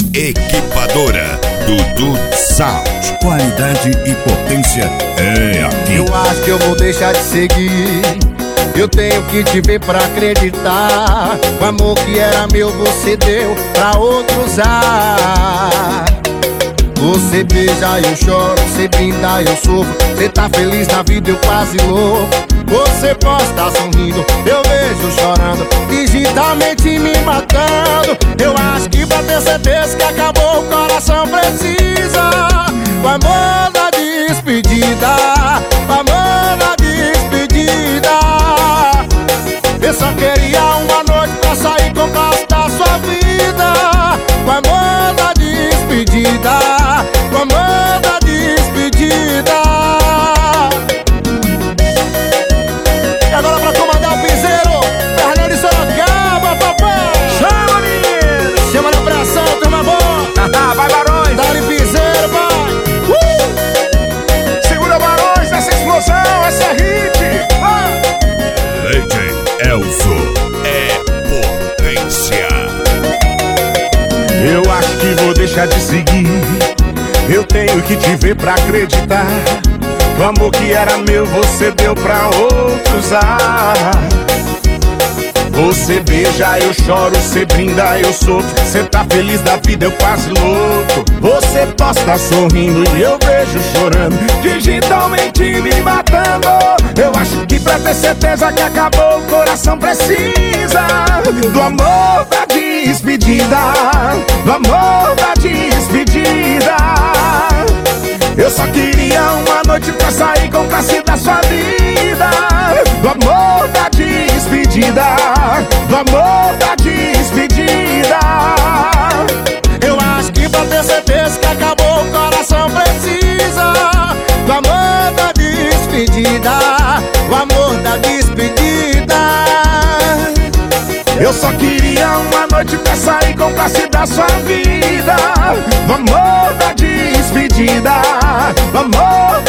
Equipadora Dudu Sound. Qualidade e potência é aqui. Eu acho que eu vou deixar de seguir. Eu tenho que te ver pra acreditar. O amor que era meu você deu pra outro usar. Você beija, eu choro, você brinda, eu sofro. Você tá feliz na vida, eu quase louco. Você posta sorrindo, eu vejo chorando, digitalmente me matando. Eu acho que pra ter certeza que acabou, o coração precisa o amor da despedida, o amor da despedida. Eu só queria uma noite pra sair com o braço da sua vida. O amor da despedida, o amor da despedida. E agora pra comandar o piseiro, Fernando de Sorocaba, papai. Chama, menino! Chama na pressão, turma boa. Vai, Barões! Dá-lhe piseiro, vai. Segura, Barões, essa explosão, essa é hit! Vai! DJ Elzo é potência. Eu acho que vou deixar de seguir. Eu tenho que te ver pra acreditar. O amor que era meu você deu pra outros usar. Você beija, eu choro, você brinda, eu sofro. Você tá feliz da vida, eu quase louco. Você posta sorrindo e eu vejo chorando, digitalmente me matando. Eu acho que pra ter certeza que acabou, o coração precisa do amor da despedida, do amor da despedida. Eu só queria uma noite pra sair com o classe da sua vida. Do amor da despedida, do amor da despedida. Eu acho que pra ter certeza que acabou, o coração precisa do amor da despedida, o amor da despedida. Eu só queria uma noite pra sair com o classe da sua vida. Do amor da despedida, do amor